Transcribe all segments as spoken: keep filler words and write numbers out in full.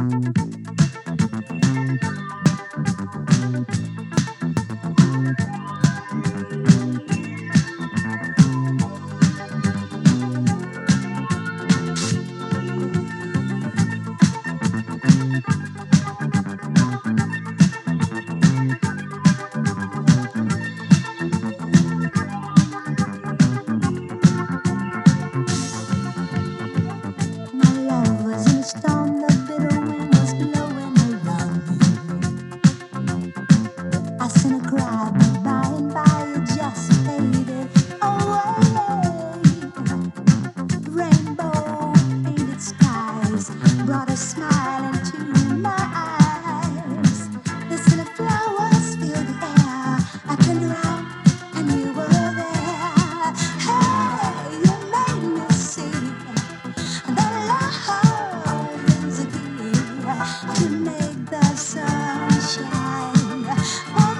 Brought a smile into my eyes. The scent of flowers filled the air. I turned around and you were there. Hey, you made me see that love is a key to make the sun shine on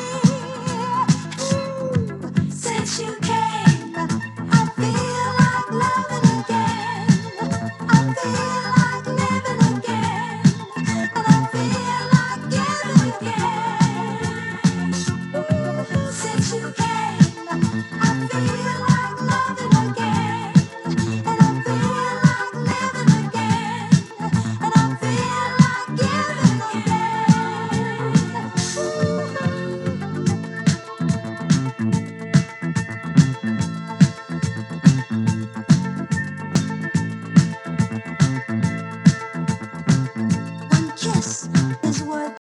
me. Ooh, since you came, I feel like loving again. I feel like living again, and I feel like giving again. Ooh, since you came, I feel like loving again, and I feel like living again, and I feel like giving again. One kiss is worth